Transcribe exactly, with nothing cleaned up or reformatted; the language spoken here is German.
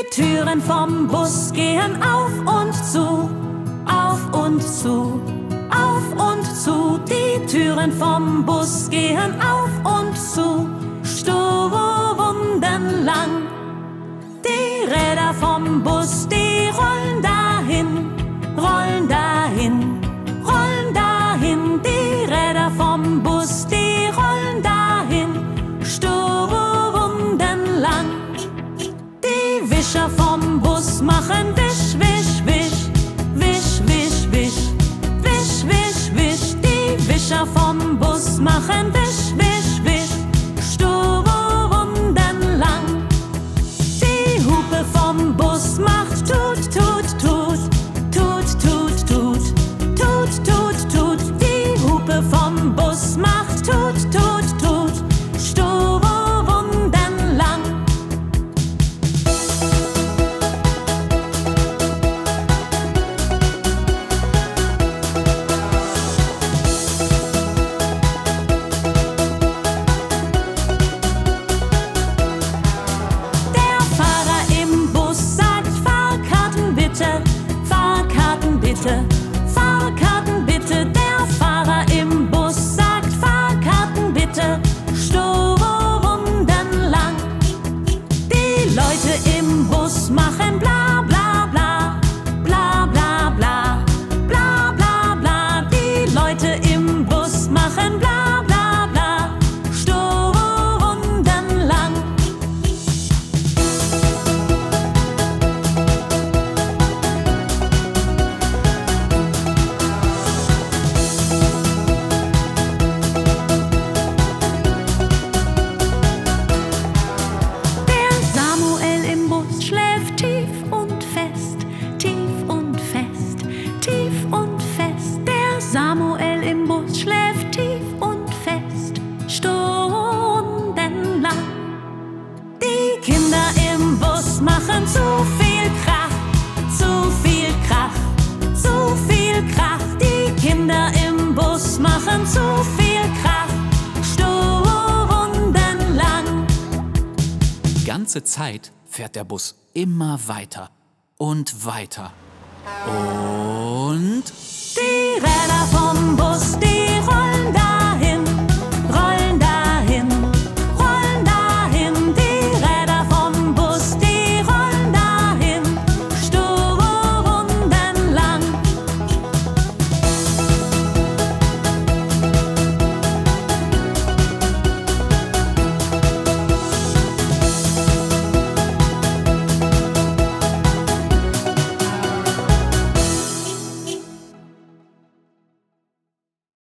Die Türen vom Bus gehen auf und zu, auf und zu, auf und zu. Die Türen vom Bus gehen auf und zu, stundenlang. Die Räder vom Bus, die rollen dahin, rollen dahin, rollen dahin. Die Räder vom Bus, die rollen dahin, stundenlang. Die Wischer vom Bus machen wisch, wisch, wisch, wisch, wisch, wisch, wisch, wisch, wisch. Die Wischer vom Bus machen wisch, wisch, wisch, stundenlang. Die Hupe vom Bus macht tut, tut, tut, tut, tut, tut, tut, tut, tut. Die Hupe vom Bus macht tut, tut, tut, stundenlang. Der Fahrer im Bus sagt: Fahrkarten bitte, Fahrkarten bitte, Fahrkarten bitte. Der Fahrer im Bus sagt: Fahrkarten bitte, stundenlang. Die Leute im Bus machen bla bla bla, bla bla bla, bla bla bla. Die Leute im Bus machen bla bla bla, stundenlang. Der Samuel im Bus schläft tief und fest, tief und fest, tief und fest. Der Samuel im Bus schläft tief und fest, stundenlang. Die Kinder im Bus machen zu viel Krach, zu viel Krach, zu viel Krach. Die Kinder im Bus machen zu viel Krach, stundenlang. Die ganze Zeit fährt der Bus immer weiter und weiter. Und Die Räder vom Bus, die